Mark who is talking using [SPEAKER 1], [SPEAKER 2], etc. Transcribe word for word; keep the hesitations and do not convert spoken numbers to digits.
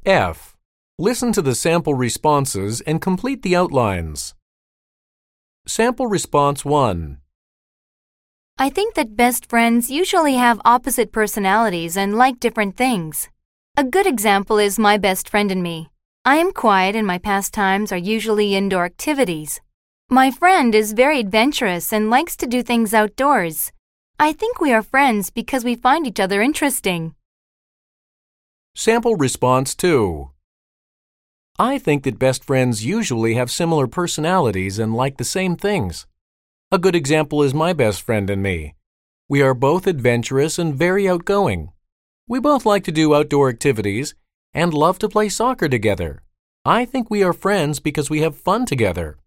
[SPEAKER 1] F. Listen to the sample responses and complete the outlines. Sample response one.
[SPEAKER 2] I think that best friends usually have opposite personalities and like different things. A good example is my best friend and me. I am quiet and my pastimes are usually indoor activities. My friend is very adventurous and likes to do things outdoors. I think we are friends because we find each other interesting.
[SPEAKER 1] Sample response two. I think that best friends usually have similar personalities and like the same things. A good example is my best friend and me. We are both adventurous and very outgoing. We both like to do outdoor activities and love to play soccer together. I think we are friends because we have fun together.